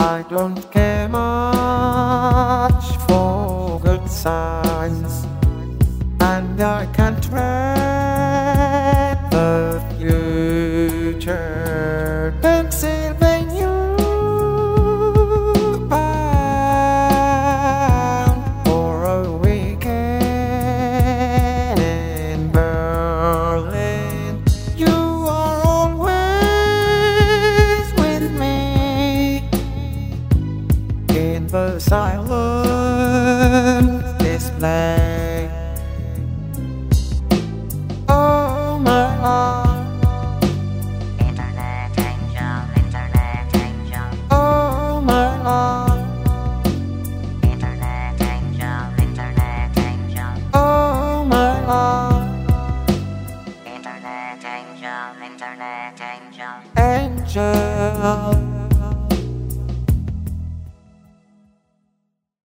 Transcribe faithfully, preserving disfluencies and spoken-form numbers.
I don't care much for good signs, and I can't read the future. Pennsylvania bound for a weekend in Berlin. You are always with me in the silent display. Oh my love, Internet angel, internet angel, oh my love, internet angel, internet angel, oh my love, internet angel, internet angel. angel.